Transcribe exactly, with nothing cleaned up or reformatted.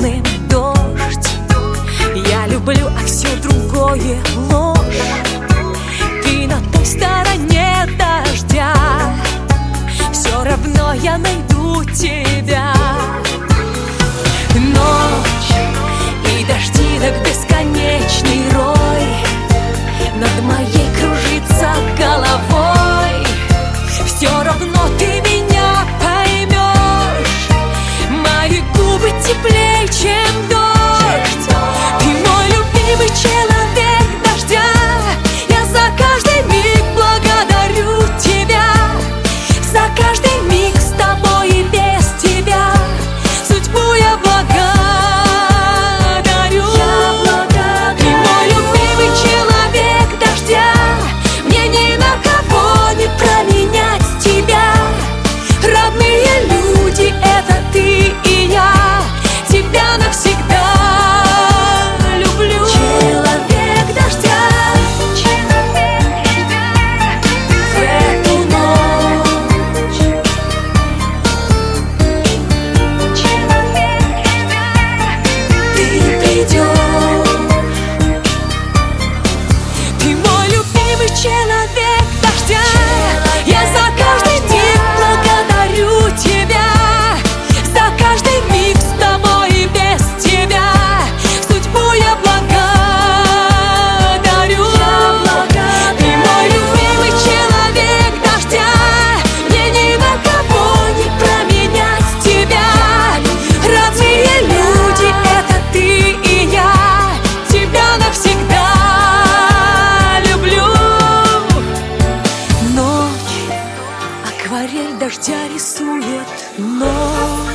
черным дождь. Я люблю, а все другое ложь. Ты на той стороне дождя, все равно я найду тебя. Ночь и дожди, так бесконечный рой над моей кружится головой. Все равно ты меня поймешь, мои губы теплее, чем дождь. Ты мой любимый человек дождя, я за каждый миг благодарю тебя, за каждый миг с тобой и без тебя. Судьбу я благодарю. Ты мой любимый человек дождя, мне ни на кого не променять тебя. Родные люди — это ты и я, тебя навсегда люблю. Человек дождя, в эту ночь. Ты придешь. Ты мой любимый человек дождя, я за каждый день благодарю тебя, за каждый миг с тобой и без тебя. Судьбу я благодарю. Ты мой любимый человек дождя, мне ни на кого не променять тебя. Родные люди — это ты и я, тебя навсегда люблю. Ночь, акварель дождя рисует ночь.